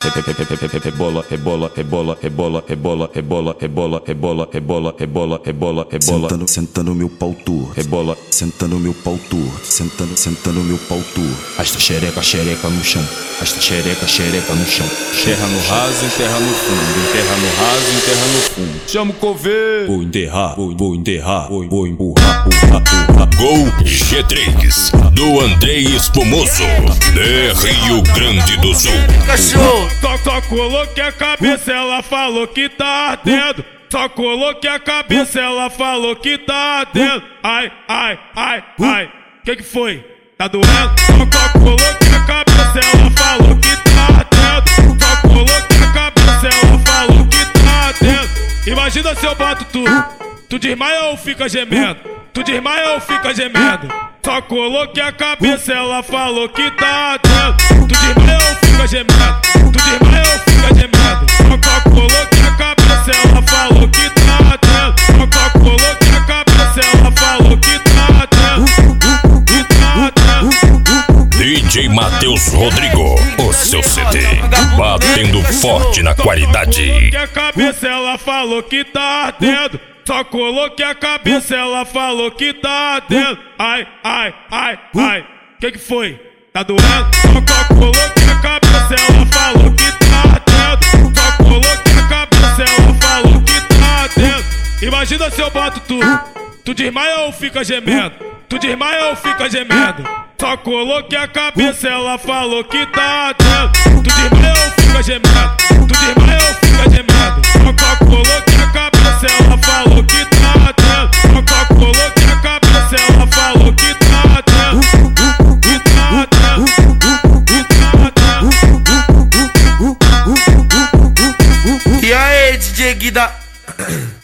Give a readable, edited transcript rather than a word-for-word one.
Rebola, rebola, rebola, rebola, rebola, rebola, rebola, rebola, rebola, rebola, rebola, rebola. Senta no meu pau tu, Rebola, senta no meu pau tu, senta no meu pau tu. Arrasta xereca, xereca no chão. Arrasta xereca, xereca no chão. enterra no raso, enterra no fundo, enterra no raso, enterra no fundo. Chama o coveiro. Vou enterrar, vou enterrar, vou empurrar, empurrar. Gol G3 do Andrei Espumoso, de Rio Grande do Sul. Cachorro! Só coloquei a cabeça, ela falou que tá ardendo. Só coloquei a cabeça, ela falou que tá ardendo. Ai, ai, ai, ai. Que foi? Tá doendo? Só coloquei a cabeça, ela falou que tá ardendo. Só coloquei a cabeça, ela falou que tá ardendo. Imagina se eu boto tudo. Tu desmaia ou fica gemendo? Tu desmaia ou fica gemendo? Só coloquei a cabeça, ela falou que tá ardendo. Tu desmaia ou fica gemendo? Tu desmaia ou fica gemendo? Só coloquei a cabeça, ela falou que tá ardendo. Só coloquei a cabeça, ela falou que tá ardendo. Que tá ardendo. DJ Matheus Rodrigo, o seu CD, batendo forte na qualidade. Coloquei a cabeça, ela falou que tá ardendo. Só coloquei a cabeça, ela falou que tá ardendo. Ai, ai, ai, ai. Que foi? Tá doendo? Só coloquei a cabeça, ela falou que tá ardendo. Só coloquei a cabeça, ela falou que tá ardendo. Imagina se eu boto tudo. Tu desmaia ou fica gemendo? Tu desmaia ou fica gemendo? Só coloquei a cabeça, ela falou que tá ardendo. Tu desmaia ou fica gemendo? Tu desmaia ou fica gemendo? Só coloquei a cabeça, ela falou que tá ardendo. Só coloquei a cabeça, ela falou que tá ardendo. Que tá ardendo. Que tá ardendo. E aí, DJ Guida?